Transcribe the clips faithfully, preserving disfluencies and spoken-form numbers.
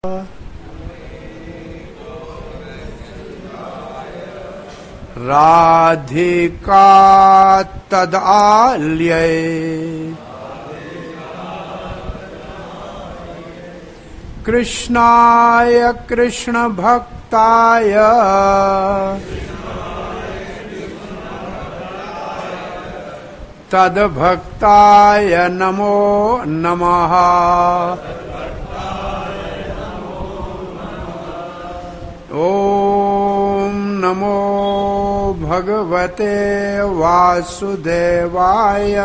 राधिका तदाल्ये कृष्णाय कृष्ण भक्ताय तद्भक्ताय नमो नमः। ओम नमो भगवते वासुदेवाय।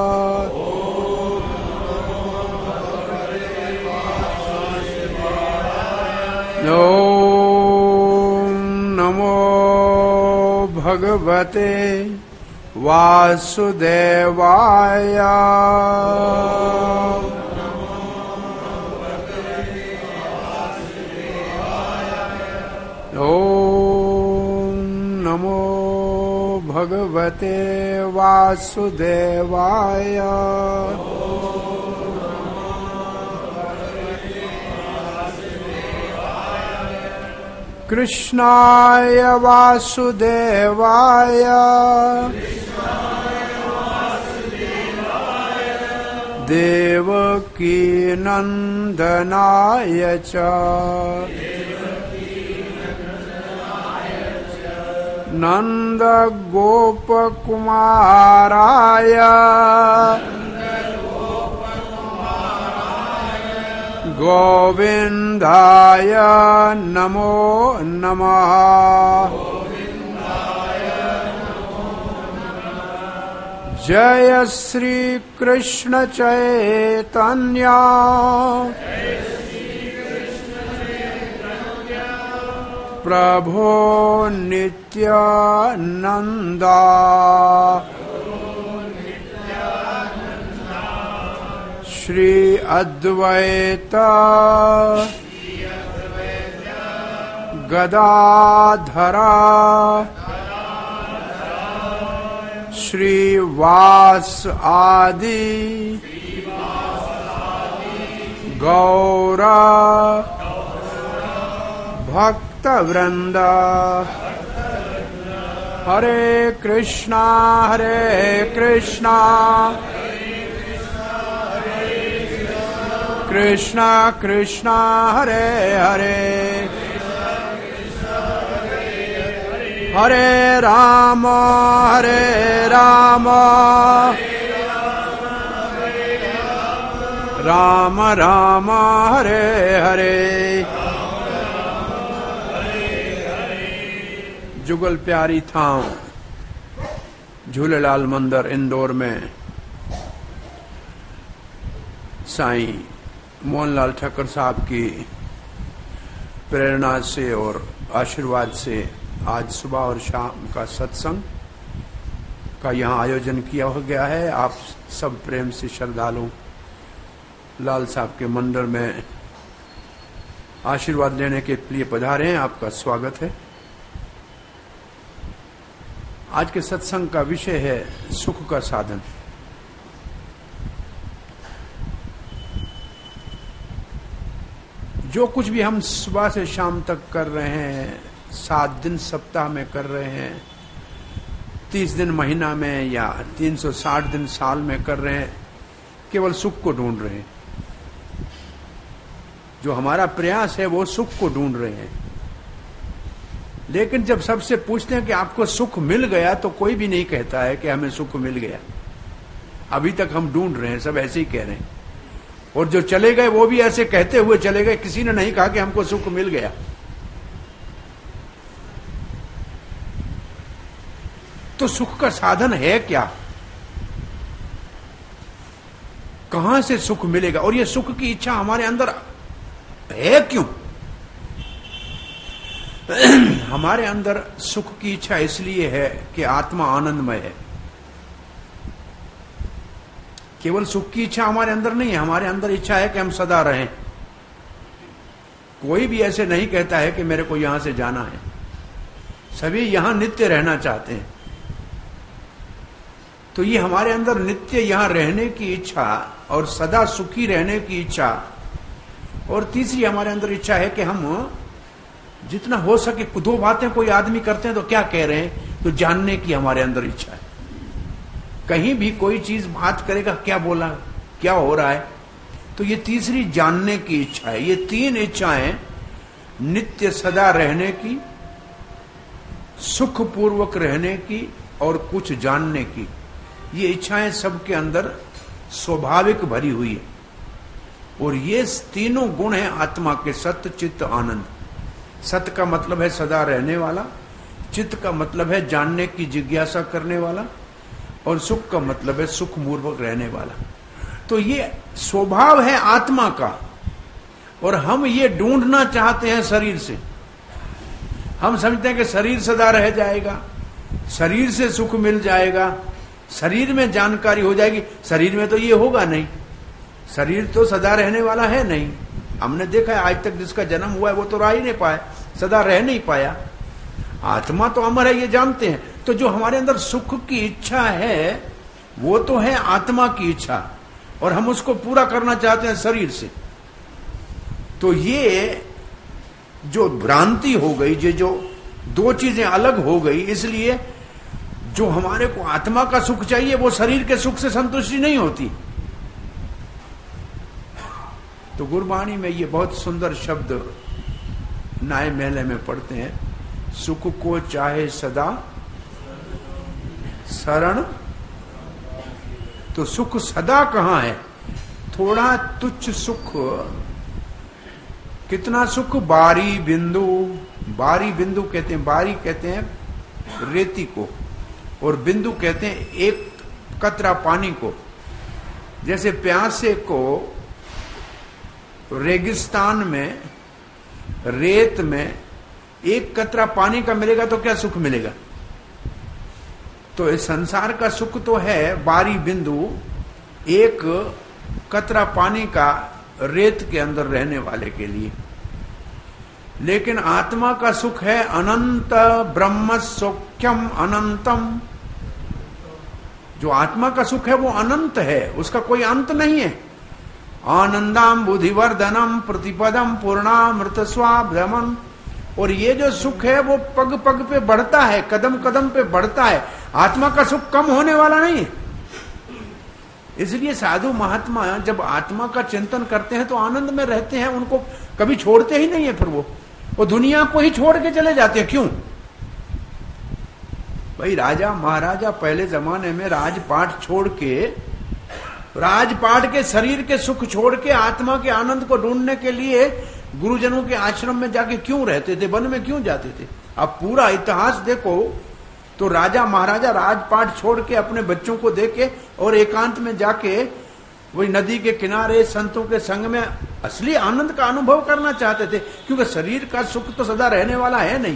ओम नमो भगवते वासुदेवाय। ओम नमो भगवते वासुदेवाय। कृष्णाय वासुदेवाय देवकी नंदनाय च नंद गोप कुमाराय गोविंदाय नमो नमः। जय श्री कृष्ण चैतन्य प्रभो नित्यानंदा श्री अद्वैत गदाधरा श्रीवास आदि गौरा भक्त वृंद। हरे कृष्णा हरे कृष्णा कृष्णा कृष्णा हरे हरे हरे राम हरे राम राम राम हरे हरे। जुगल प्यारी थांव झूलेलाल मंदिर इंदौर में साईं मोहनलाल ठक्कर साहब की प्रेरणा से और आशीर्वाद से आज सुबह और शाम का सत्संग का यहाँ आयोजन किया हो गया है। आप सब प्रेम से श्रद्धालु लाल साहब के मंदिर में आशीर्वाद लेने के लिए पधारे हैं। आपका स्वागत है। आज के सत्संग का विषय है सुख का साधन। जो कुछ भी हम सुबह से शाम तक कर रहे हैं, सात दिन सप्ताह में कर रहे हैं, तीस दिन महीना में या तीन सौ साठ दिन साल में कर रहे हैं, केवल सुख को ढूंढ रहे हैं। जो हमारा प्रयास है वो सुख को ढूंढ रहे हैं। लेकिन जब सबसे पूछते हैं कि आपको सुख मिल गया, तो कोई भी नहीं कहता है कि हमें सुख मिल गया। अभी तक हम ढूंढ रहे हैं, सब ऐसे ही कह रहे हैं। और जो चले गए वो भी ऐसे कहते हुए चले गए, किसी ने नहीं कहा कि हमको सुख मिल गया। तो सुख का साधन है क्या? कहां से सुख मिलेगा? और ये सुख की इच्छा हमारे अंदर है क्यों? हमारे अंदर सुख की इच्छा इसलिए है कि आत्मा आनंदमय है। केवल सुख की इच्छा हमारे अंदर नहीं है, हमारे अंदर इच्छा है कि हम सदा रहें। कोई भी ऐसे नहीं कहता है कि मेरे को यहां से जाना है। सभी यहां नित्य रहना चाहते हैं। तो ये हमारे अंदर नित्य यहां रहने की इच्छा और सदा सुखी रहने की इच्छा और तीसरी हमारे अंदर इच्छा है कि हम जितना हो सके, दो बातें कोई आदमी करते हैं तो क्या कह रहे हैं, तो जानने की हमारे अंदर इच्छा है। कहीं भी कोई चीज बात करेगा, क्या बोला, क्या हो रहा है, तो ये तीसरी जानने की इच्छा है। ये तीन इच्छाएं नित्य सदा रहने की, सुखपूर्वक रहने की और कुछ जानने की, ये इच्छाएं सबके अंदर स्वाभाविक भरी हुई है। और ये तीनों गुण हैं आत्मा के, सत्य चित्त आनंद। सत्य का मतलब है सदा रहने वाला, चित्त का मतलब है जानने की जिज्ञासा करने वाला, और सुख का मतलब है सुखपूर्वक रहने वाला। तो ये स्वभाव है आत्मा का, और हम ये ढूंढना चाहते हैं शरीर से। हम समझते हैं कि शरीर सदा रह जाएगा, शरीर से सुख मिल जाएगा, शरीर में जानकारी हो जाएगी। शरीर में तो ये होगा नहीं, शरीर तो सदा रहने वाला है नहीं। हमने देखा है आज तक जिसका जन्म हुआ है वो तो रह ही नहीं पाया, सदा रह नहीं पाया। आत्मा तो अमर है, ये जानते हैं। तो जो हमारे अंदर सुख की इच्छा है वो तो है आत्मा की इच्छा, और हम उसको पूरा करना चाहते हैं शरीर से। तो ये जो भ्रांति हो गई, ये जो दो चीजें अलग हो गई, इसलिए जो हमारे को आत्मा का सुख चाहिए वो शरीर के सुख से संतुष्टि नहीं होती। तो गुरबाणी में ये बहुत सुंदर शब्द नाय मेले में पढ़ते हैं, सुख को चाहे सदा शरण। तो सुख सदा कहां है, थोड़ा तुच्छ सुख। कितना सुख, बारी बिंदु। बारी बिंदु कहते हैं, बारी कहते हैं रेती को, और बिंदु कहते हैं एक कतरा पानी को। जैसे प्यासे को रेगिस्तान में, रेत में एक कतरा पानी का मिलेगा तो क्या सुख मिलेगा। तो इस संसार का सुख तो है बारी बिंदु, एक कतरा पानी का रेत के अंदर रहने वाले के लिए। लेकिन आत्मा का सुख है अनंत ब्रह्म सौख्यम अनंतम। जो आत्मा का सुख है वो अनंत है, उसका कोई अंत नहीं है। आनंदम बुद्धिवर्धनम प्रतिपदम पूर्णामृत स्वाभ्रमण। और ये जो सुख है वो पग पग पे बढ़ता है, कदम कदम पे बढ़ता है। आत्मा का सुख कम होने वाला नहीं है। इसलिए साधु महात्मा जब आत्मा का चिंतन करते हैं तो आनंद में रहते हैं, उनको कभी छोड़ते ही नहीं है। फिर वो वो दुनिया को ही छोड़ के चले जाते हैं। क्यों भाई, राजा महाराजा पहले जमाने में राजपाट छोड़ के, राजपाट के शरीर के सुख छोड़ के आत्मा के आनंद को ढूंढने के लिए गुरुजनों के आश्रम में जाके क्यों रहते थे, वन में क्यों जाते थे। अब पूरा इतिहास देखो तो राजा महाराजा राजपाट छोड़ के अपने बच्चों को देके और एकांत में जाके वही नदी के किनारे संतों के संग में असली आनंद का अनुभव करना चाहते थे, क्योंकि शरीर का सुख तो सदा रहने वाला है नहीं।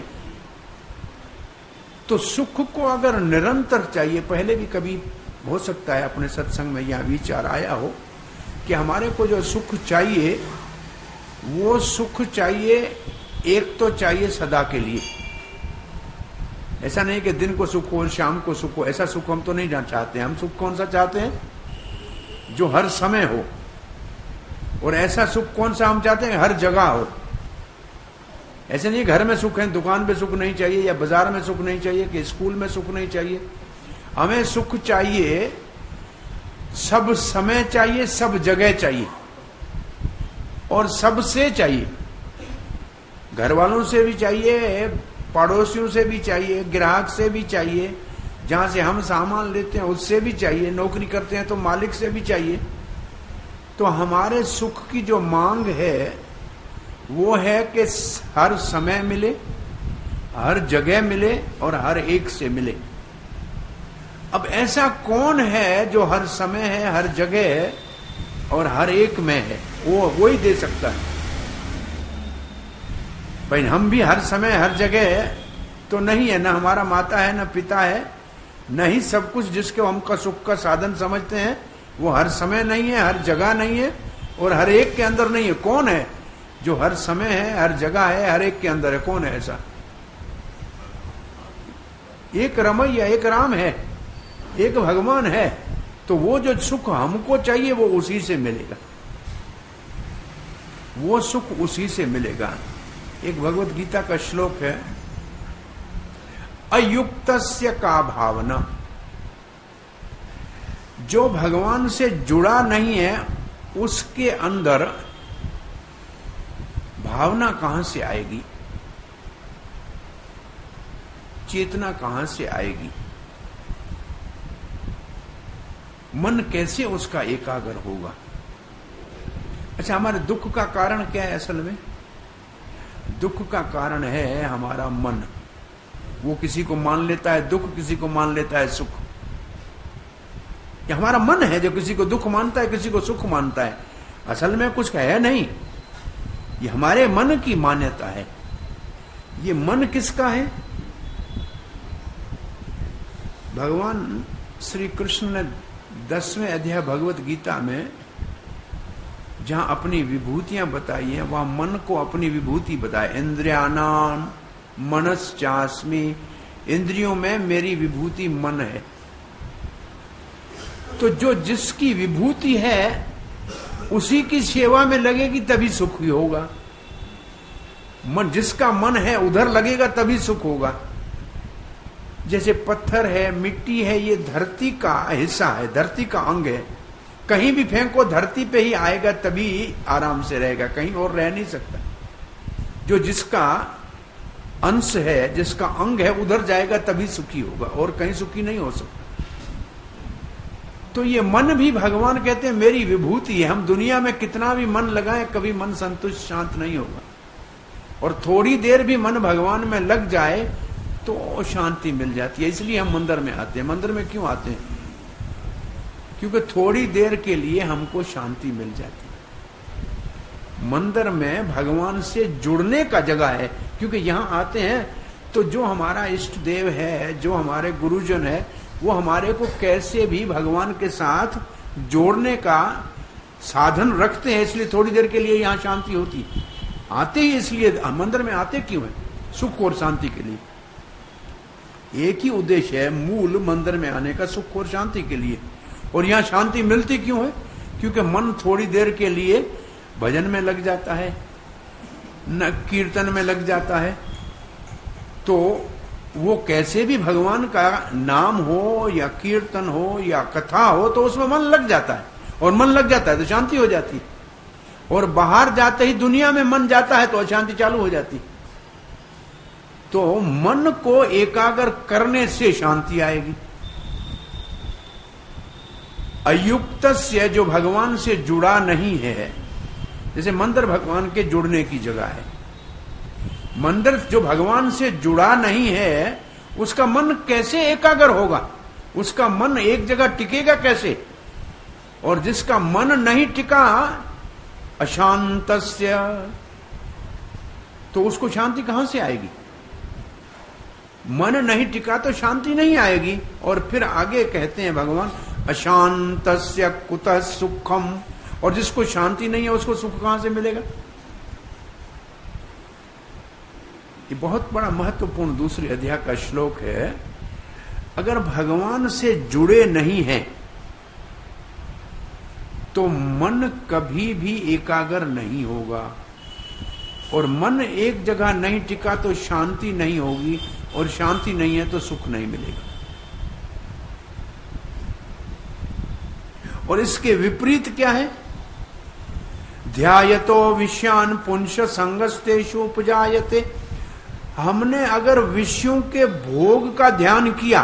तो सुख को अगर निरंतर चाहिए, पहले भी कभी हो सकता है अपने सत्संग में यह विचार आया हो कि हमारे को जो सुख चाहिए वो सुख चाहिए, एक तो चाहिए सदा के लिए। ऐसा नहीं कि दिन को सुख हो शाम को सुख हो, ऐसा सुख हम तो नहीं चाहते। हम सुख कौन सा चाहते हैं, जो हर समय हो। और ऐसा सुख कौन सा हम चाहते हैं, हर जगह हो। ऐसे नहीं घर में सुख है, दुकान पे सुख नहीं चाहिए, या बाजार में सुख नहीं चाहिए, कि स्कूल में सुख नहीं चाहिए। हमें सुख चाहिए, सब समय चाहिए, सब जगह चाहिए, और सबसे चाहिए। घर वालों से भी चाहिए, पड़ोसियों से भी चाहिए, ग्राहक से भी चाहिए, जहां से हम सामान लेते हैं उससे भी चाहिए, नौकरी करते हैं तो मालिक से भी चाहिए। तो हमारे सुख की जो मांग है वो है कि हर समय मिले, हर जगह मिले और हर एक से मिले। अब ऐसा कौन है जो हर समय है, हर जगह है और हर एक में है, वो वो ही दे सकता है। भाई हम भी हर समय हर जगह है तो नहीं है, ना हमारा माता है, ना पिता है, नहीं सब कुछ जिसके हमका सुख का साधन समझते हैं वो हर समय नहीं है, हर जगह नहीं है और हर एक के अंदर नहीं है। कौन है जो हर समय है, हर जगह है, हर एक के अंदर है? कौन है ऐसा? एक रमैया, एक राम है, एक भगवान है। तो वो जो सुख हमको चाहिए वो उसी से मिलेगा। वो सुख उसी से मिलेगा। एक भगवत गीता का श्लोक है, अयुक्तस्य का भावना। जो भगवान से जुड़ा नहीं है उसके अंदर भावना कहां से आएगी, चेतना कहां से आएगी, मन कैसे उसका एकाग्र होगा। अच्छा, हमारे दुख का कारण क्या है? असल में दुख का कारण है हमारा मन। वो किसी को मान लेता है दुख, किसी को मान लेता है सुख। ये हमारा मन है जो किसी को दुख मानता है, किसी को सुख मानता है। असल में कुछ है नहीं, ये हमारे मन की मान्यता है। ये मन किसका है? भगवान श्री कृष्ण ने दसवें अध्याय भगवत गीता में जहां अपनी विभूतियां बताई हैं, वहां मन को अपनी विभूति बताए। इंद्रियाणाम मनश्चास्मि, इंद्रियों में मेरी विभूति मन है। तो जो जिसकी विभूति है उसी की सेवा में लगेगी तभी सुख ही होगा। मन जिसका मन है उधर लगेगा तभी सुख होगा। जैसे पत्थर है, मिट्टी है, ये धरती का हिस्सा है, धरती का अंग है। कहीं भी फेंको धरती पे ही आएगा तभी आराम से रहेगा, कहीं और रह नहीं सकता। जो जिसका अंश है, जिसका अंग है, उधर जाएगा तभी सुखी होगा, और कहीं सुखी नहीं हो सकता। तो ये मन भी भगवान कहते हैं मेरी विभूति है। हम दुनिया में कितना भी मन लगाएं कभी मन संतुष्ट शांत नहीं होगा। और थोड़ी देर भी मन भगवान में लग जाए तो शांति मिल जाती है। इसलिए हम मंदिर में आते हैं। मंदिर में क्यों आते हैं? क्योंकि थोड़ी देर के लिए हमको शांति मिल जाती है। मंदिर में भगवान से जुड़ने का जगह है। क्योंकि यहां आते हैं तो जो हमारा इष्ट देव है, जो हमारे गुरुजन है, वो हमारे को कैसे भी भगवान के साथ जोड़ने का साधन रखते हैं। इसलिए थोड़ी देर के लिए यहां शांति होती। आते ही इसलिए मंदिर में आते क्यों है? सुख और शांति के लिए। एक ही उद्देश्य है मूल मंदिर में आने का, सुख और शांति के लिए। और यहां शांति मिलती क्यों है? क्योंकि मन थोड़ी देर के लिए भजन में लग जाता है, न कीर्तन में लग जाता है। तो वो कैसे भी भगवान का नाम हो या कीर्तन हो या कथा हो तो उसमें मन लग जाता है। और मन लग जाता है तो शांति हो जाती है। और बाहर जाते ही दुनिया में मन जाता है तो अशांति चालू हो जाती। तो मन को एकाग्र करने से शांति आएगी। अयुक्तस्य, जो भगवान से जुड़ा नहीं है, जैसे मंदिर भगवान के जुड़ने की जगह है। मंदिर जो भगवान से जुड़ा नहीं है उसका मन कैसे एकाग्र होगा? उसका मन एक जगह टिकेगा कैसे? और जिसका मन नहीं टिका अशांतस्य, तो उसको शांति कहां से आएगी? मन नहीं टिका तो शांति नहीं आएगी। और फिर आगे कहते हैं भगवान, अशांतस्य कुतः सुखम। और जिसको शांति नहीं है उसको सुख कहां से मिलेगा? ये बहुत बड़ा महत्वपूर्ण दूसरे अध्याय का श्लोक है। अगर भगवान से जुड़े नहीं हैं तो मन कभी भी एकाग्र नहीं होगा। और मन एक जगह नहीं टिका तो शांति नहीं होगी, और शांति नहीं है तो सुख नहीं मिलेगा। और इसके विपरीत क्या है? ध्यायतो विषयान पुंस संगस्तेषु उपजायते। हमने अगर विषयों के भोग का ध्यान किया,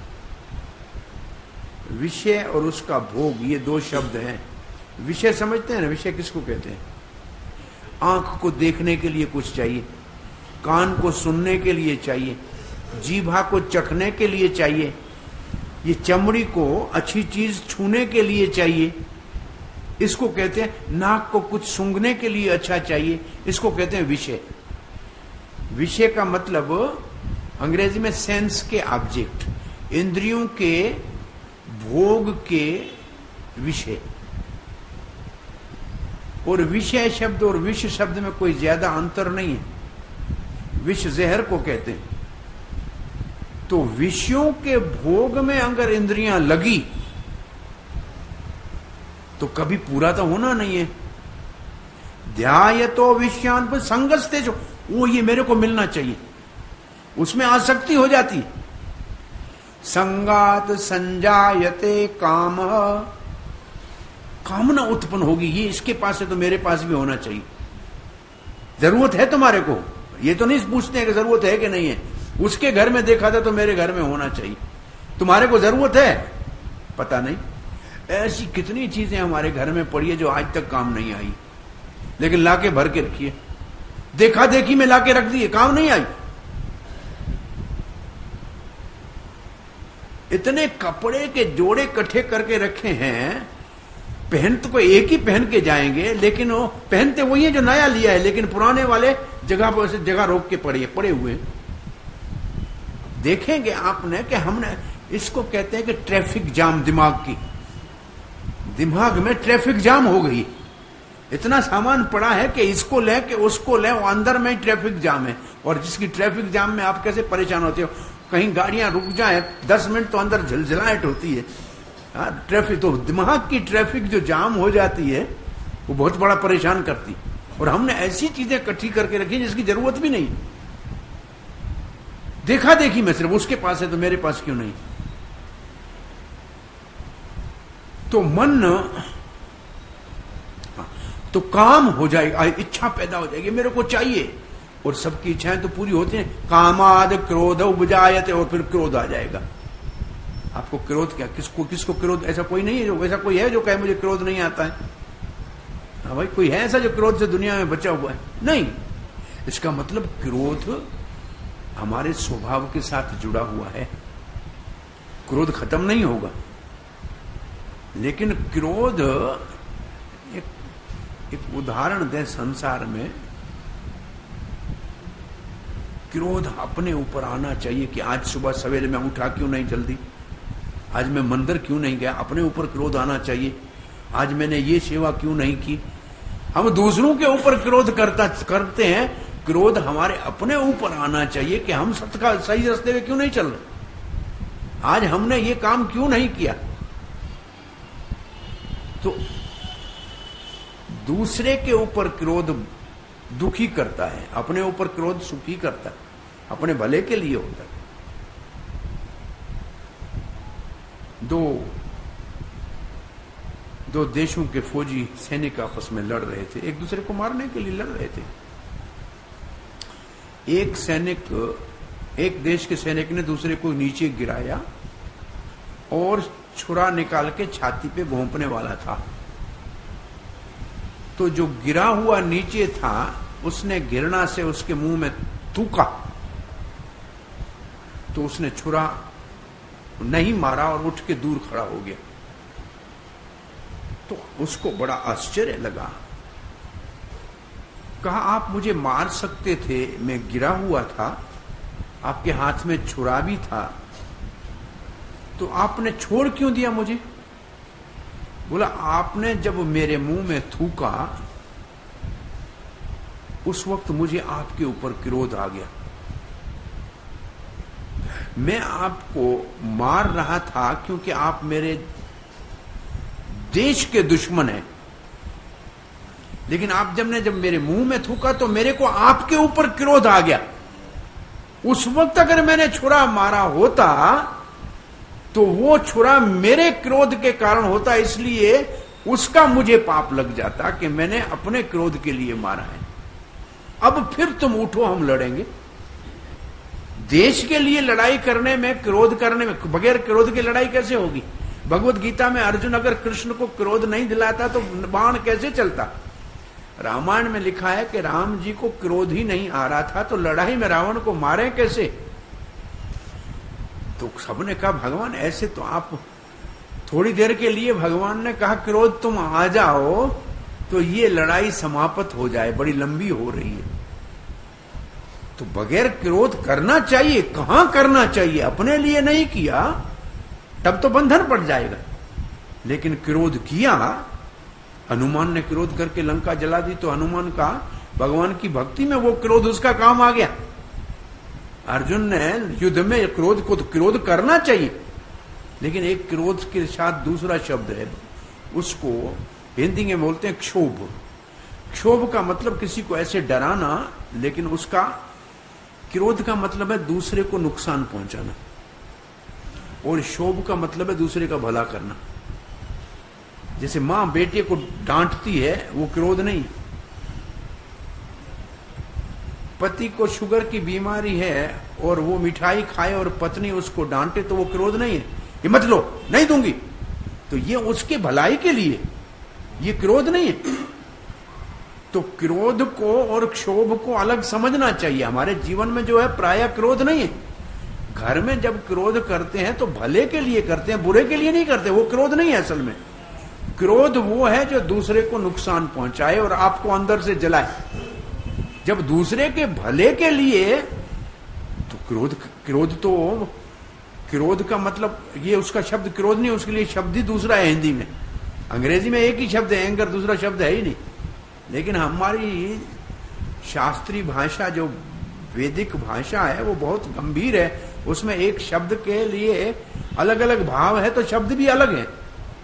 विषय और उसका भोग ये दो शब्द हैं। विषय समझते हैं ना? विषय किसको कहते हैं? आंख को देखने के लिए कुछ चाहिए, कान को सुनने के लिए चाहिए, जीभा को चखने के लिए चाहिए, ये चमड़ी को अच्छी चीज छूने के लिए चाहिए, इसको कहते हैं। नाक को कुछ सूंघने के लिए अच्छा चाहिए, इसको कहते हैं विषय। विषय का मतलब अंग्रेजी में सेंस के ऑब्जेक्ट, इंद्रियों के भोग के विषय। और विषय शब्द और विष शब्द में कोई ज्यादा अंतर नहीं है। विष जहर को कहते हैं। तो विषयों के भोग में अगर इंद्रियां लगी तो कभी पूरा तो होना नहीं है। ध्यायतो विषयान पर संगस्ते जो, वो ये मेरे को मिलना चाहिए, उसमें आसक्ति हो जाती है। संगात संजायते काम, कामना उत्पन्न होगी, ये इसके पास है तो मेरे पास भी होना चाहिए। जरूरत है तुम्हारे को, ये तो नहीं पूछते हैं कि जरूरत है कि नहीं है, उसके घर में देखा था तो मेरे घर में होना चाहिए। तुम्हारे को जरूरत है, पता नहीं। ऐसी कितनी चीजें हमारे घर में पड़ी है जो आज तक काम नहीं आई, लेकिन लाके भर के रखी है, देखा देखी में लाके रख दी, काम नहीं आई। इतने कपड़े के जोड़े इकट्ठे करके रखे हैं, पहन तो कोई एक ही पहन के जाएंगे, लेकिन वो पहनते वही है जो नया लिया है, लेकिन पुराने वाले जगह पर से जगह रोक के पड़े पड़े हुए। देखेंगे आपने कि हमने, इसको कहते हैं कि ट्रैफिक जाम, दिमाग की, दिमाग में ट्रैफिक जाम हो गई। इतना सामान पड़ा है कि इसको ले के उसको ले, वो अंदर में ट्रैफिक जाम है। और जिसकी ट्रैफिक जाम में आप कैसे परेशान होते हो, कहीं गाड़ियां रुक जाए दस मिनट तो अंदर झलझलाहट होती है। हाँ, ट्रैफिक तो दिमाग की ट्रैफिक जो जाम हो जाती है वो बहुत बड़ा परेशान करती। और हमने ऐसी चीजें इकट्ठी करके रखी जिसकी जरूरत भी नहीं, देखा देखी में सिर्फ उसके पास है तो मेरे पास क्यों नहीं। तो मन, तो काम हो जाएगा, इच्छा पैदा हो जाएगी, मेरे को चाहिए। और सबकी इच्छाएं तो पूरी होती हैं। कामाद क्रोध उपजायते, और फिर क्रोध आ जाएगा। आपको क्रोध क्या, किसको किसको क्रोध, ऐसा कोई नहीं है जो, ऐसा कोई है जो कहे मुझे क्रोध नहीं आता है? हाँ भाई, कोई है ऐसा जो क्रोध से दुनिया में बचा हुआ है? नहीं। इसका मतलब क्रोध हमारे स्वभाव के साथ जुड़ा हुआ है, क्रोध खत्म नहीं होगा। लेकिन क्रोध, एक, एक उदाहरण दें संसार में, क्रोध अपने ऊपर आना चाहिए कि आज सुबह सवेरे मैं उठा क्यों नहीं जल्दी, आज मैं मंदिर क्यों नहीं गया, अपने ऊपर क्रोध आना चाहिए। आज मैंने ये सेवा क्यों नहीं की। हम दूसरों के ऊपर क्रोध करता करते हैं, क्रोध हमारे अपने ऊपर आना चाहिए कि हम सत्य का सही रास्ते में क्यों नहीं चल रहे, आज हमने ये काम क्यों नहीं किया। तो दूसरे के ऊपर क्रोध दुखी करता है, अपने ऊपर क्रोध सुखी करता है, अपने भले के लिए होता है। दो दो देशों के फौजी सैनिक आपस में लड़ रहे थे, एक दूसरे को मारने के लिए लड़ रहे थे। एक सैनिक, एक देश के सैनिक ने दूसरे को नीचे गिराया और छुरा निकाल के छाती पे घोंपने वाला था। तो जो गिरा हुआ नीचे था उसने घृणा से उसके मुंह में थूका, तो उसने छुरा नहीं मारा और उठ के दूर खड़ा हो गया। तो उसको बड़ा आश्चर्य लगा, कहा आप मुझे मार सकते थे, मैं गिरा हुआ था, आपके हाथ में छुरा भी था, तो आपने छोड़ क्यों दिया मुझे? बोला आपने जब मेरे मुंह में थूका उस वक्त मुझे आपके ऊपर क्रोध आ गया, मैं आपको मार रहा था क्योंकि आप मेरे देश के दुश्मन हैं, लेकिन आप जब ने जब मेरे मुंह में थूका तो मेरे को आपके ऊपर क्रोध आ गया। उस वक्त अगर मैंने छुरा मारा होता तो वो छुरा मेरे क्रोध के कारण होता, इसलिए उसका मुझे पाप लग जाता कि मैंने अपने क्रोध के लिए मारा है। अब फिर तुम उठो, हम लड़ेंगे। देश के लिए लड़ाई करने में, क्रोध करने में, बगैर क्रोध की लड़ाई कैसे होगी? भगवत गीता में अर्जुन अगर कृष्ण को क्रोध नहीं दिलाता तो बाण कैसे चलता? रामायण में लिखा है कि राम जी को क्रोध ही नहीं आ रहा था तो लड़ाई में रावण को मारे कैसे? तो सबने कहा भगवान ऐसे तो आप, थोड़ी देर के लिए भगवान ने कहा क्रोध तुम आ जाओ तो ये लड़ाई समाप्त हो जाए, बड़ी लंबी हो रही है। तो बगैर क्रोध करना चाहिए, कहां करना चाहिए? अपने लिए नहीं किया तब तो बंधन पड़ जाएगा, लेकिन क्रोध किया। हनुमान ने क्रोध करके लंका जला दी तो हनुमान का भगवान की भक्ति में वो क्रोध उसका काम आ गया। अर्जुन ने युद्ध में क्रोध को, तो क्रोध करना चाहिए, लेकिन एक क्रोध के साथ दूसरा शब्द है, उसको हिंदी में बोलते हैं क्षोभ। क्षोभ का मतलब किसी को ऐसे डराना, लेकिन उसका क्रोध का मतलब है दूसरे को नुकसान पहुंचाना, और क्षोभ का मतलब है दूसरे का भला करना। जैसे मां बेटे को डांटती है, वो क्रोध नहीं। पति को शुगर की बीमारी है और वो मिठाई खाए और पत्नी उसको डांटे, तो वो क्रोध नहीं है, ये मत लो, नहीं दूंगी, तो ये उसके भलाई के लिए, ये क्रोध नहीं है। तो क्रोध को और क्षोभ को अलग समझना चाहिए। हमारे जीवन में जो है प्रायः क्रोध नहीं है। घर में जब क्रोध करते हैं तो भले के लिए करते हैं, बुरे के लिए नहीं करते। वो क्रोध नहीं है असल में। क्रोध वो है जो दूसरे को नुकसान पहुंचाए और आपको अंदर से जलाए। जब दूसरे के भले के लिए, तो क्रोध क्रोध तो क्रोध का मतलब ये उसका शब्द क्रोध नहीं, उसके लिए शब्द ही दूसरा है हिंदी में। अंग्रेजी में एक ही शब्द है एंगर, दूसरा शब्द है ही नहीं। लेकिन हमारी शास्त्रीय भाषा जो वैदिक भाषा है वो बहुत गंभीर है। उसमें एक शब्द के लिए अलग अलग भाव है, तो शब्द भी अलग है।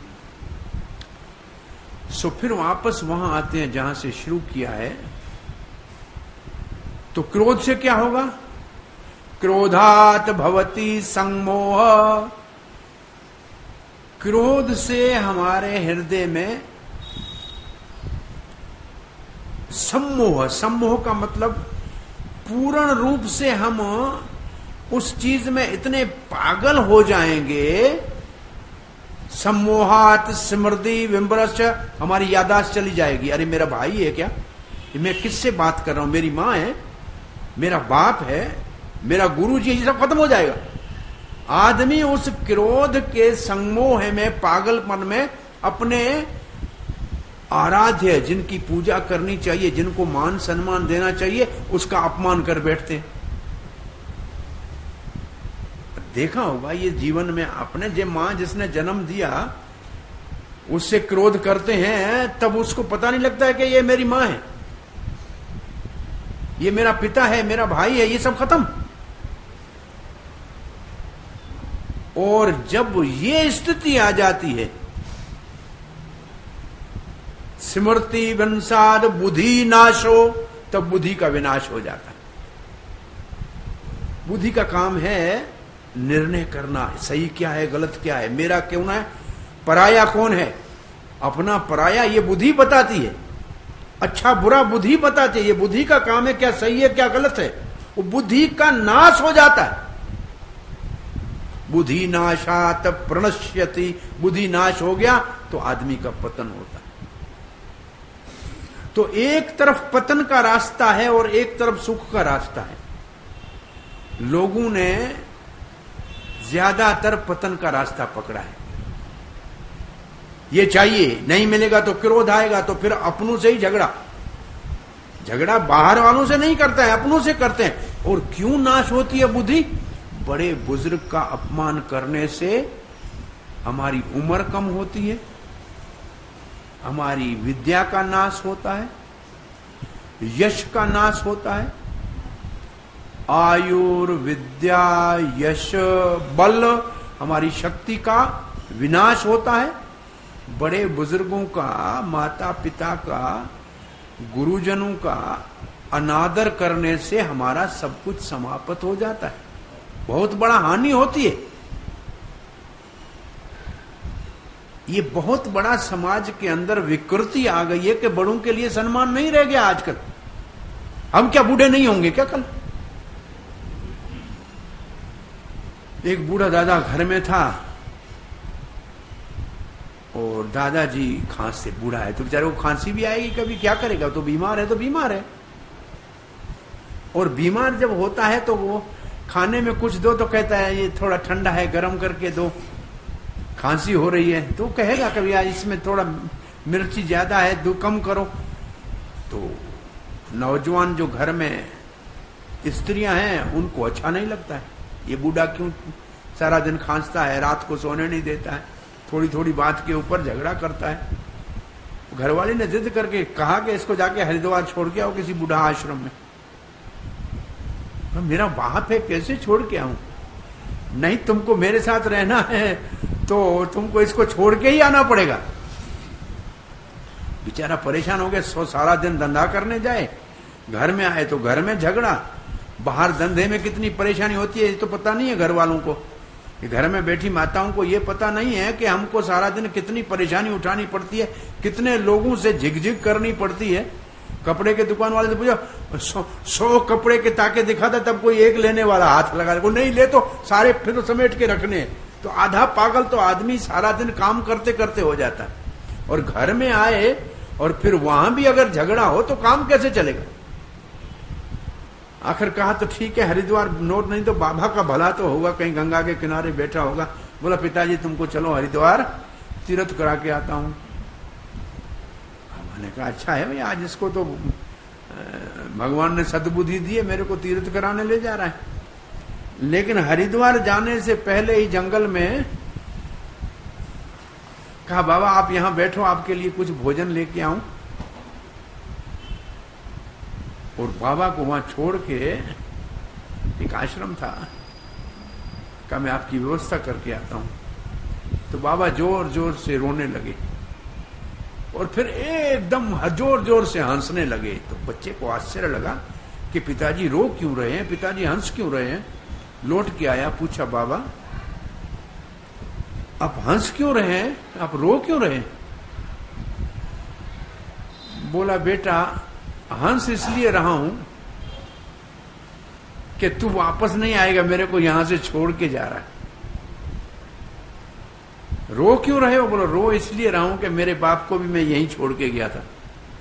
सो फिर वापस वहां आते हैं जहां से शुरू किया है। तो क्रोध से क्या होगा? क्रोधात भवति संमोह। क्रोध से हमारे हृदय में सम्मोह, सम्मोह का मतलब पूर्ण रूप से हम उस चीज में इतने पागल हो जाएंगे। सम्मोहात स्मृति विम्बरश्च, हमारी यादाश्त चली जाएगी। अरे मेरा भाई है क्या, मैं किससे बात कर रहा हूं, मेरी मां है, मेरा बाप है, मेरा गुरु जी, ये सब खत्म हो जाएगा। आदमी उस क्रोध के सम्मोह में, पागलपन में अपने आराध्य, जिनकी पूजा करनी चाहिए, जिनको मान सम्मान देना चाहिए, उसका अपमान कर बैठते हैं। देखा होगा ये जीवन में आपने, जो मां जिसने जन्म दिया उससे क्रोध करते हैं, तब उसको पता नहीं लगता है कि ये मेरी मां है, ये मेरा पिता है, मेरा भाई है, ये सब खत्म। और जब ये स्थिति आ जाती है, स्मृति वंशाद बुद्धि नाशो, तब बुद्धि का विनाश हो जाता है। बुद्धि का काम है निर्णय करना, सही क्या है गलत क्या है, मेरा क्यों ना है, पराया कौन है, अपना पराया, ये बुद्धि बताती है। अच्छा बुरा बुद्धि बताती है। ये बुद्धि का काम है, क्या सही है क्या गलत है। वो बुद्धि का नाश हो जाता है। बुद्धि नाशात प्रणश्यति, बुद्धि नाश हो गया तो आदमी का पतन होता है। तो एक तरफ पतन का रास्ता है और एक तरफ सुख का रास्ता है। लोगों ने ज्यादातर पतन का रास्ता पकड़ा है। ये चाहिए, नहीं मिलेगा तो क्रोध आएगा, तो फिर अपनों से ही झगड़ा। झगड़ा बाहर वालों से नहीं करता है, अपनों से करते हैं। और क्यों नाश होती है बुद्धि? बड़े बुजुर्ग का अपमान करने से हमारी उम्र कम होती है, हमारी विद्या का नाश होता है, यश का नाश होता है। आयुर विद्या यश बल, हमारी शक्ति का विनाश होता है। बड़े बुजुर्गों का, माता पिता का, गुरुजनों का अनादर करने से हमारा सब कुछ समाप्त हो जाता है, बहुत बड़ा हानि होती है। ये बहुत बड़ा समाज के अंदर विकृति आ गई है कि बड़ों के लिए सम्मान नहीं रह गया आजकल। हम क्या बूढ़े नहीं होंगे क्या कल? एक बूढ़ा दादा घर में था और दादाजी खांसते, बूढ़ा है तो बेचारे को खांसी भी आएगी कभी, क्या करेगा, तो बीमार है तो बीमार है। और बीमार जब होता है तो वो खाने में कुछ दो तो कहता है ये थोड़ा ठंडा है, गर्म करके दो, खांसी हो रही है, तो कहेगा कभी आज इसमें थोड़ा मिर्ची ज्यादा है, दो कम करो। तो नौजवान जो घर में स्त्रियां हैं उनको अच्छा नहीं लगता है, ये बूढ़ा क्यों सारा दिन खांसता है, रात को सोने नहीं देता है, थोड़ी थोड़ी बात के ऊपर झगड़ा करता है। घरवाली ने जिद करके कहा कि इसको जाके हरिद्वार छोड़ के आओ किसी बूढ़ा आश्रम में। मेरा बाप है, कैसे छोड़ के आऊं? नहीं, तुमको मेरे साथ रहना है तो तुमको इसको छोड़ के ही आना पड़ेगा। बेचारा परेशान हो गया, सो सारा दिन धंधा करने जाए, घर में आए तो घर में झगड़ा, बाहर धंधे में कितनी परेशानी होती है ये तो पता नहीं है घर वालों को। घर में बैठी माताओं को ये पता नहीं है कि हमको सारा दिन कितनी परेशानी उठानी पड़ती है, कितने लोगों से झिकझिक करनी पड़ती है। कपड़े के दुकान वाले से पूछो, सौ, सौ कपड़े के ताके दिखाता तब कोई एक लेने वाला हाथ लगा, को नहीं ले तो सारे फिर समेट के रखने। तो आधा पागल तो आदमी सारा दिन काम करते करते हो जाता है, और घर में आए और फिर वहां भी अगर झगड़ा हो तो काम कैसे चलेगा। आखिर कहा तो ठीक है हरिद्वार नोट नहीं तो बाबा का भला तो होगा, कहीं गंगा के किनारे बैठा होगा। बोला पिताजी तुमको चलो हरिद्वार तीर्थ करा के आता हूं। मैंने कहा अच्छा है भाई, आज इसको तो भगवान ने सद्बुद्धि दी है, मेरे को तीर्थ कराने ले जा रहा है। लेकिन हरिद्वार जाने से पहले ही जंगल में कहा बाबा आप यहां बैठो, आपके लिए कुछ भोजन लेके आऊं। और बाबा को वहां छोड़ के एक आश्रम था, कहा मैं आपकी व्यवस्था करके आता हूं। तो बाबा जोर जोर से रोने लगे और फिर एकदम जोर जोर से हंसने लगे। तो बच्चे को आश्चर्य लगा कि पिताजी रो क्यों रहे हैं, पिताजी हंस क्यों रहे हैं। लौट के आया, पूछा बाबा आप हंस क्यों रहे हैं, आप रो क्यों रहे हैं। बोला बेटा हंस इसलिए रहा हूं कि तू वापस नहीं आएगा, मेरे को यहां से छोड़ के जा रहा है। रो क्यों रहे हो। बोलो रो इसलिए रहा हूं कि मेरे बाप को भी मैं यहीं छोड़ के गया था,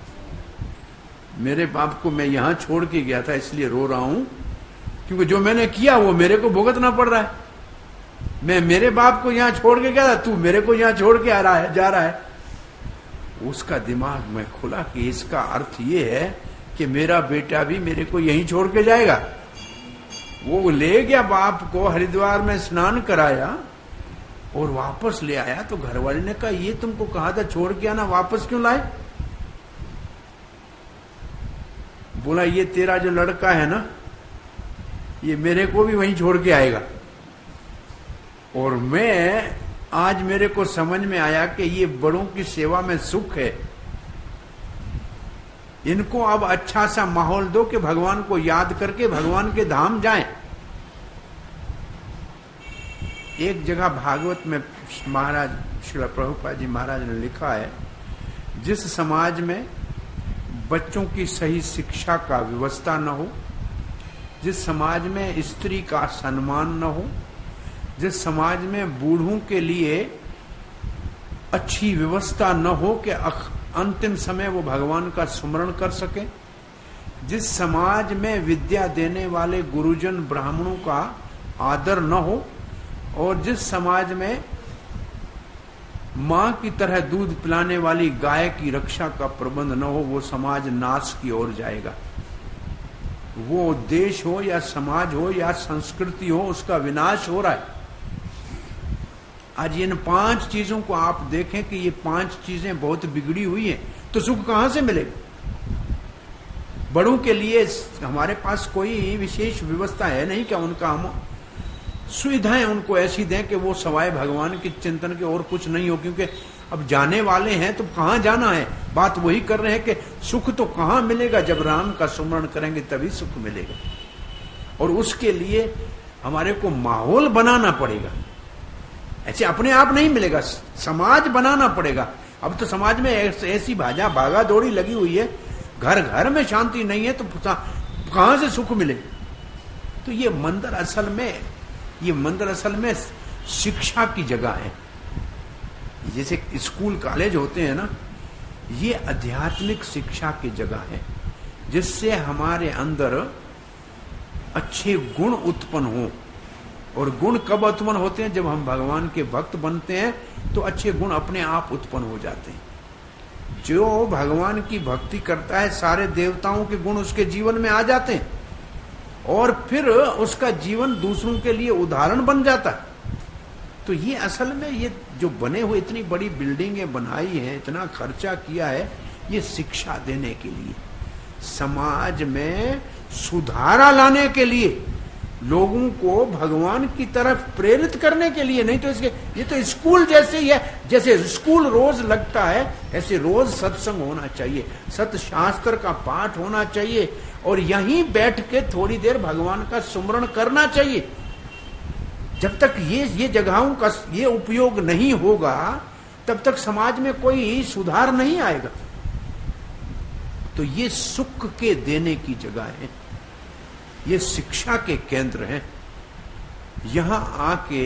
मेरे बाप को मैं यहां छोड़ के गया था, इसलिए रो रहा हूं क्योंकि जो मैंने किया वो मेरे को भुगतना पड़ रहा है। मैं मेरे बाप को यहां छोड़ के गया था, तू मेरे को यहां छोड़ के आ रहा है, जा रहा है। उसका दिमाग में खुला कि इसका अर्थ ये है कि मेरा बेटा भी मेरे को यहीं छोड़ के जाएगा। वो ले गया बाप को, हरिद्वार में स्नान कराया और वापस ले आया। तो घर वाले ने कहा ये तुमको कहा था छोड़ के आना, वापस क्यों लाए। बोला ये तेरा जो लड़का है ना, ये मेरे को भी वहीं छोड़ के आएगा। और मैं आज मेरे को समझ में आया कि ये बड़ों की सेवा में सुख है। इनको अब अच्छा सा माहौल दो कि भगवान को याद करके भगवान के धाम जाएं। एक जगह भागवत में महाराज श्रील प्रभुपाद जी महाराज ने लिखा है, जिस समाज में बच्चों की सही शिक्षा का व्यवस्था न हो, जिस समाज में स्त्री का सम्मान न हो, जिस समाज में बूढ़ों के लिए अच्छी व्यवस्था न हो कि अंतिम समय वो भगवान का स्मरण कर सके, जिस समाज में विद्या देने वाले गुरुजन ब्राह्मणों का आदर न हो, और जिस समाज में मां की तरह दूध पिलाने वाली गाय की रक्षा का प्रबंध न हो, वो समाज नाश की ओर जाएगा। वो देश हो या समाज हो या संस्कृति हो, उसका विनाश हो रहा है। आज इन पांच चीजों को आप देखें कि ये पांच चीजें बहुत बिगड़ी हुई हैं, तो सुख कहां से मिलेगा। बड़ों के लिए हमारे पास कोई विशेष व्यवस्था है नहीं क्या, उनका हम सुविधाएं उनको ऐसी दें कि वो सवाए भगवान के चिंतन के और कुछ नहीं हो। क्योंकि अब जाने वाले हैं तो कहां जाना है, बात वही कर रहे हैं कि सुख तो कहां मिलेगा, जब राम का स्मरण करेंगे तभी सुख मिलेगा। और उसके लिए हमारे को माहौल बनाना पड़ेगा, ऐसे अपने आप नहीं मिलेगा, समाज बनाना पड़ेगा। अब तो समाज में ऐसी भाजा भागा दौड़ी लगी हुई है, घर घर में शांति नहीं है, तो कहां से सुख मिलेगा। तो ये मंदिर असल में ये मंदिर असल में शिक्षा की जगह है। जैसे स्कूल कॉलेज होते हैं ना, ये आध्यात्मिक शिक्षा की जगह है, जिससे हमारे अंदर अच्छे गुण उत्पन्न हो। और गुण कब उत्पन्न होते हैं, जब हम भगवान के भक्त बनते हैं तो अच्छे गुण अपने आप उत्पन्न हो जाते हैं। जो भगवान की भक्ति करता है, सारे देवताओं के गुण उसके जीवन में आ जाते हैं, और फिर उसका जीवन दूसरों के लिए उदाहरण बन जाता है। तो ये असल में ये जो बने हुए इतनी बड़ी बिल्डिंगें बनाई हैं, इतना खर्चा किया है, ये शिक्षा देने के लिए, समाज में सुधारा लाने के लिए, लोगों को भगवान की तरफ प्रेरित करने के लिए, नहीं तो इसके ये तो स्कूल जैसे ही है। जैसे स्कूल रोज लगता है ऐसे रोज सत्संग होना चाहिए, सत्शास्त्र का पाठ होना चाहिए और यहीं बैठ के थोड़ी देर भगवान का सुमरण करना चाहिए। जब तक ये ये जगहों का ये उपयोग नहीं होगा तब तक समाज में कोई सुधार नहीं आएगा। तो ये सुख के देने की जगह है, ये शिक्षा के केंद्र हैं। यहां आके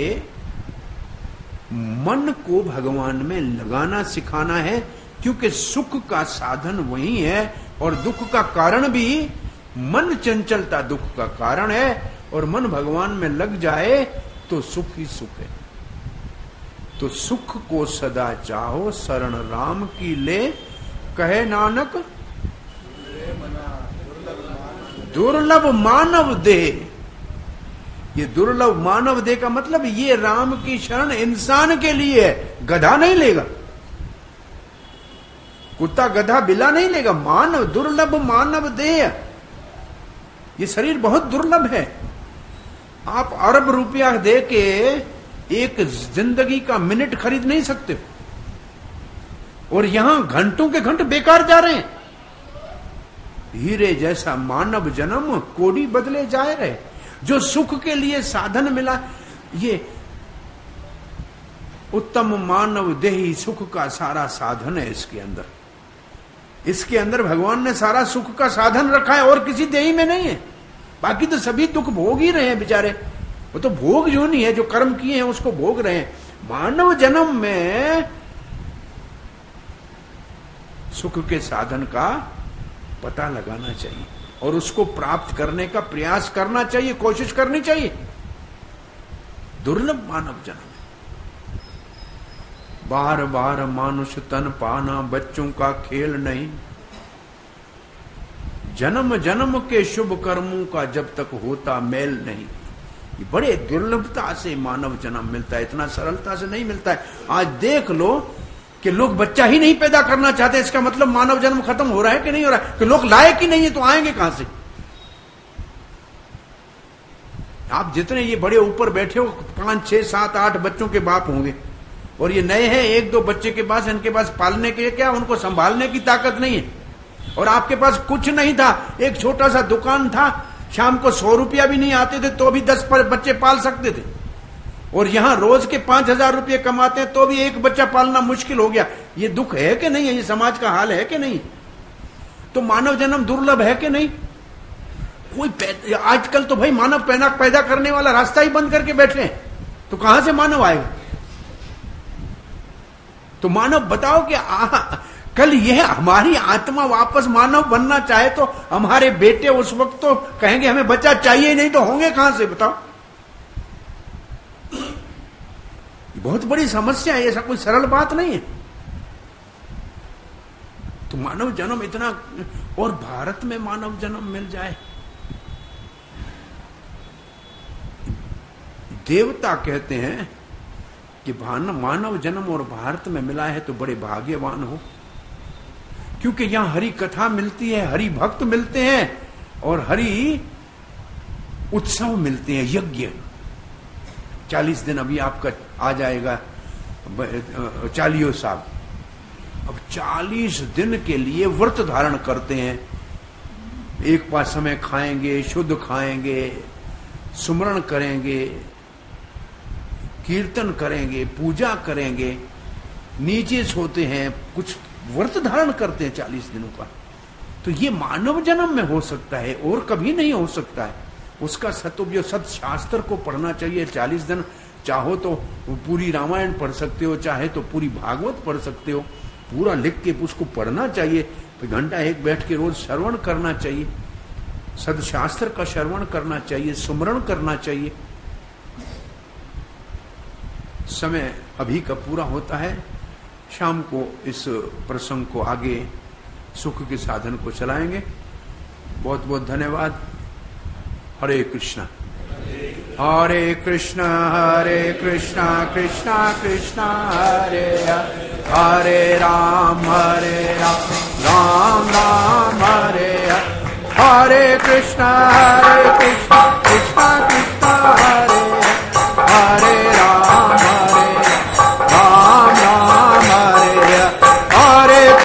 मन को भगवान में लगाना सिखाना है, क्योंकि सुख का साधन वही है और दुख का कारण भी मन। चंचलता दुख का कारण है और मन भगवान में लग जाए तो सुख ही सुख है। तो सुख को सदा चाहो शरण राम की ले, कहे नानक दुर्लभ मानव देह। ये दुर्लभ मानव देह का मतलब ये राम की शरण इंसान के लिए है, गधा नहीं लेगा, कुत्ता गधा बिला नहीं लेगा। मानव, दुर्लभ मानव देह, ये शरीर बहुत दुर्लभ है। आप अरब रुपया दे के एक जिंदगी का मिनट खरीद नहीं सकते और यहां घंटों के घंटे बेकार जा रहे हैं। हीरे जैसा मानव जन्म कोड़ी बदले जाए रहे। जो सुख के लिए साधन मिला, ये उत्तम मानव देही सुख का सारा साधन है। इसके अंदर इसके अंदर भगवान ने सारा सुख का साधन रखा है और किसी देही में नहीं है। बाकी तो सभी दुख भोग ही रहे हैं बेचारे, वो तो भोग जो नहीं है, जो कर्म किए हैं उसको भोग रहे हैं। मानव जन्म में सुख के साधन का पता लगाना चाहिए और उसको प्राप्त करने का प्रयास करना चाहिए, कोशिश करनी चाहिए। दुर्लभ मानव जन्म, बार बार मानुष तन पाना बच्चों का खेल नहीं। जन्म जन्म के शुभ कर्मों का जब तक होता मेल नहीं। ये बड़े दुर्लभता से मानव जन्म मिलता है, इतना सरलता से नहीं मिलता है। आज देख लो कि लोग बच्चा ही नहीं पैदा करना चाहते, इसका मतलब मानव जन्म खत्म हो रहा है कि नहीं हो रहा है? कि लोग लायक ही नहीं है तो आएंगे कहां से? आप जितने ये बड़े ऊपर बैठे हो, पांच छह सात आठ बच्चों के बाप होंगे और ये नए हैं, एक दो बच्चे के पास, इनके पास पालने के क्या, उनको संभालने की ताकत नहीं है। और आपके पास कुछ नहीं था, एक छोटा सा दुकान था, शाम को सौ रुपया भी नहीं आते थे तो भी दस बच्चे पाल सकते थे। और यहां रोज के पांच हजार रुपये कमाते हैं तो भी एक बच्चा पालना मुश्किल हो गया। ये दुख है कि नहीं है? ये समाज का हाल है कि नहीं? तो मानव जन्म दुर्लभ है कि नहीं? कोई आजकल तो भाई मानव पैदा पैदा करने वाला रास्ता ही बंद करके बैठे हैं, तो कहां से मानव आएगा? तो मानव बताओ कि आ, कल यह हमारी आत्मा वापस मानव बनना चाहे तो हमारे बेटे उस वक्त तो कहेंगे हमें बच्चा चाहिए ही नहीं, तो होंगे कहां से बताओ? बहुत बड़ी समस्या है, ऐसा कोई सरल बात नहीं है। तो मानव जन्म इतना, और भारत में मानव जन्म मिल जाए, देवता कहते हैं कि मानव जन्म और भारत में मिला है तो बड़े भाग्यवान हो, क्योंकि यहां हरि कथा मिलती है, हरि भक्त मिलते हैं और हरि उत्सव मिलते हैं, यज्ञ। चालीस दिन अभी आपका आ जाएगा चालियो साहब, अब चालीस दिन के लिए व्रत धारण करते हैं। एक पास समय खाएंगे, शुद्ध खाएंगे, सुमरण करेंगे, कीर्तन करेंगे, पूजा करेंगे, नीचे सोते हैं, कुछ व्रत धारण करते हैं चालीस दिनों का। तो ये मानव जन्म में हो सकता है और कभी नहीं हो सकता है। उसका सतुपयोग, सत्शास्त्र को पढ़ना चाहिए। चालीस दिन चाहो तो पूरी रामायण पढ़ सकते हो, चाहे तो पूरी भागवत पढ़ सकते हो, पूरा लिख के उसको पढ़ना चाहिए। घंटा एक बैठ के रोज श्रवण करना चाहिए, सदशास्त्र का श्रवण करना चाहिए, सुमरण करना चाहिए। समय अभी का पूरा होता है, शाम को इस प्रसंग को आगे सुख के साधन को चलाएंगे। बहुत बहुत धन्यवाद। हरे कृष्णा हरे कृष्णा हरे कृष्णा कृष्णा कृष्णा हरे हरे, हरे राम हरे राम राम राम हरे हरे, हरे कृष्णा हरे कृष्णा